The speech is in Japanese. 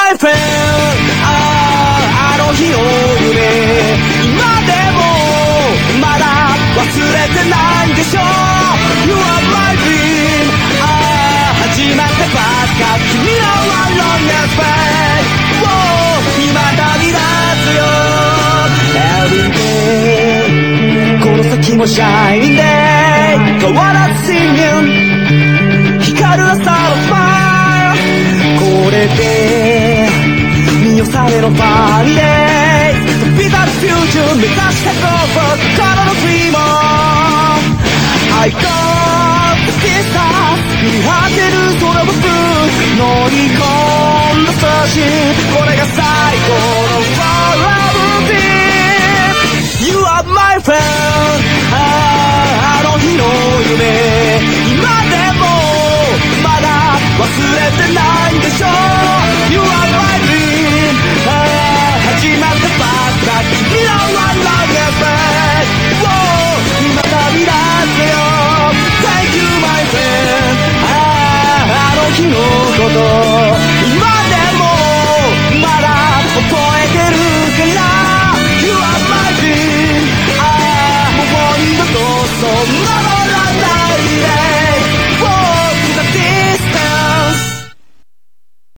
my friend あの日の夢今でもまだ忘れてないでしょ You are my dream 始まったばっか君らは long as friend 未だに夏よ Every day この先も shining day 変わらず singing 光る朝のスマイルこれで見納めのファニーデイ飛び立つフューチャー目指してゴーフォー心のドリーマー I got the distance 振り果てる空の風乗り込んだ差しこれが最高の Forever Be You are my friend あの日の夢今でもまだ忘れてないでしょ You are my dream 始まったばっか君らは love your friend 未だにだけよ Thank you my friend あの日のこと今でもまだ覚えてるから You are my dream もう二度とそんなの